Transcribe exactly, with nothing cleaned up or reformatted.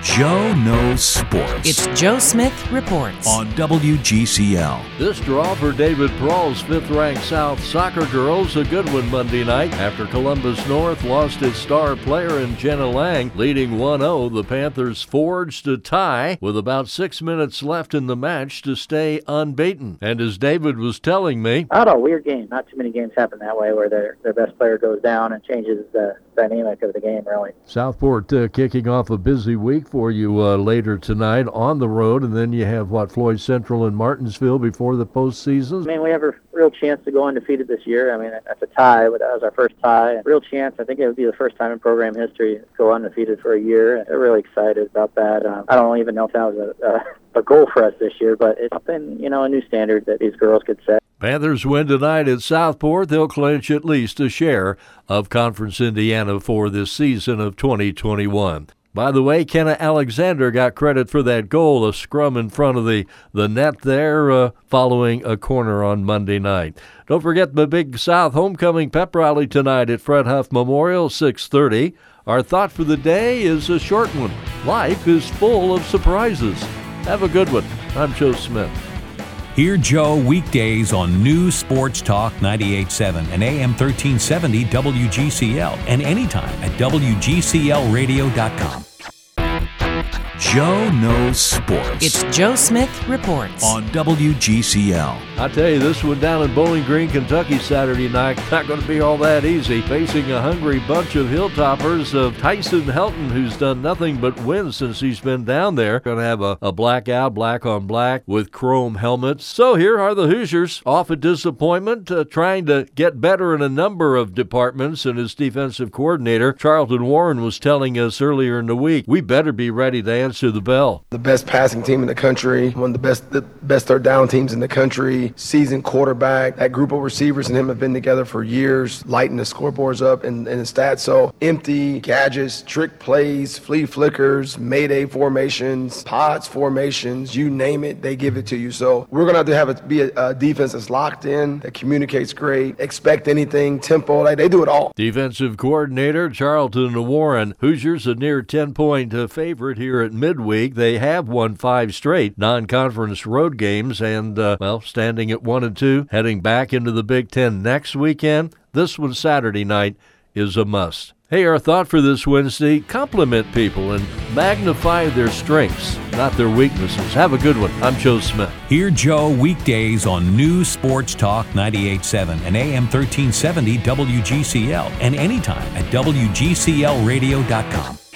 Joe Knows Sports. It's Joe Smith Reports on W G C L. This draw for David Prall's fifth-ranked South soccer girls, a good one Monday night after Columbus North lost its star player in Jenna Lang. Leading one oh, the Panthers forged a tie with about six minutes left in the match to stay unbeaten. And as David was telling me, I don't know, weird game. Not too many games happen that way where their their best player goes down and changes the dynamic of the game, really. Southport uh, kicking off a busy week for you uh, later tonight on the road, and then you have, what, Floyd Central and Martinsville before the postseason? I mean, we have a real chance to go undefeated this year. I mean, that's a tie, but that was our first tie. Real chance. I think it would be the first time in program history to go undefeated for a year. They're really excited about that. Um, I don't even know if that was a, a, a goal for us this year, but it's something, you know, a new standard that these girls could set. Panthers win tonight at Southport. They'll clinch at least a share of Conference Indiana for this season of twenty twenty-one. By the way, Kenna Alexander got credit for that goal, a scrum in front of the, the net there uh, following a corner on Monday night. Don't forget the Big South Homecoming Pep Rally tonight at Fred Huff Memorial, six thirty. Our thought for the day is a short one. Life is full of surprises. Have a good one. I'm Joe Smith. Hear Joe weekdays on News Sports Talk ninety-eight point seven and A M thirteen seventy W G C L and anytime at W G C L radio dot com. Joe Knows Sports. It's Joe Smith Reports on W G C L. I tell you, this one down in Bowling Green, Kentucky Saturday night, not going to be all that easy. Facing a hungry bunch of Hilltoppers of Tyson Helton, who's done nothing but win since he's been down there. Going to have a, a blackout, black on black, with chrome helmets. So here are the Hoosiers, off a disappointment, uh, trying to get better in a number of departments. And his defensive coordinator, Charlton Warren, was telling us earlier in the week, we better be ready to answer the bell. The best passing team in the country, one of the best the best third down teams in the country, seasoned quarterback. That group of receivers and him have been together for years, lighting the scoreboards up and, and the stats. So empty gadgets, trick plays, flea flickers, mayday formations, pods formations, you name it, they give it to you. So we're going to have to have it be a, a defense that's locked in, that communicates great, expect anything, tempo, like they do it all. Defensive coordinator Charlton Warren. Hoosiers a near ten-point uh, favorite here at midweek. They have won five straight non-conference road games and, uh, well, standing at one and two, heading back into the Big Ten next weekend. This one Saturday night is a must. Hey, our thought for this Wednesday, compliment people and magnify their strengths, not their weaknesses. Have a good one. I'm Joe Smith. Hear Joe weekdays on News Sports Talk ninety-eight point seven and A M thirteen seventy W G C L and anytime at W G C L radio dot com.